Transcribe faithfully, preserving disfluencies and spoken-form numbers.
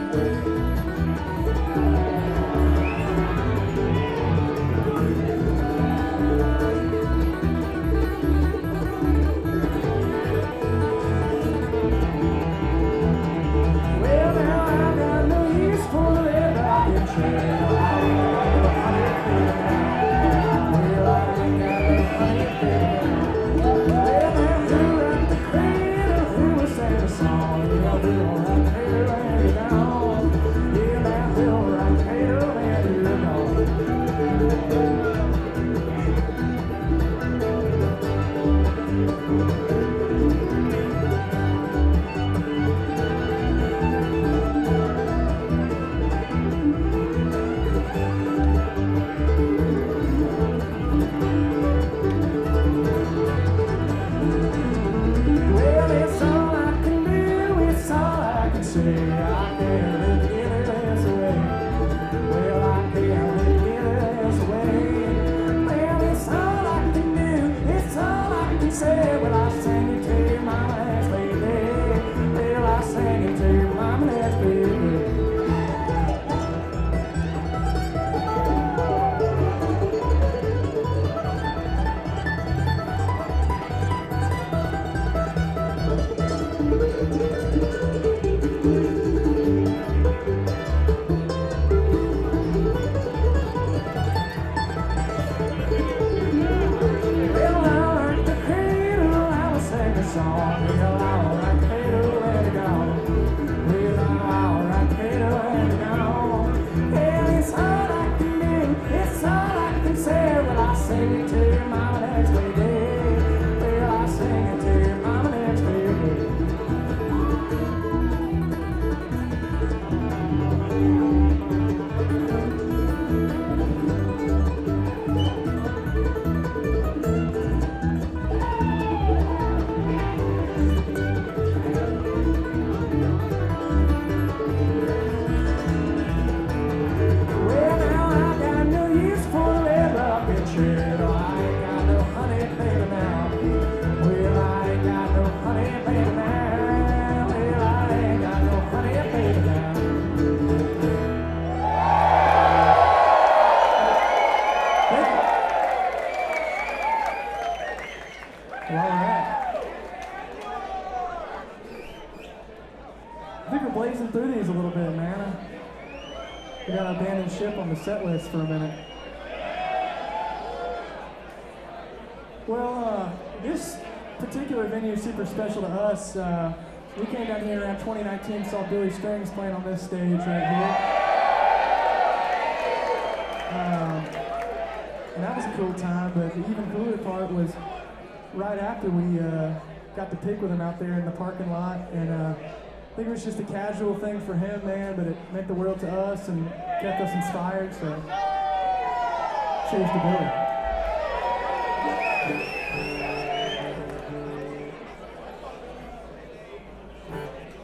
Set list for a minute. Well, uh, this particular venue is super special to us. Uh, we came down here around twenty nineteen, saw Billy Strings playing on this stage right here. Um, and that was a cool time, but the even cooler part was right after we uh, got to pick with him out there in the parking lot, and uh, I think it was just a casual thing for him, man, but it meant the world to us and kept us inspired, so cheers to Billy.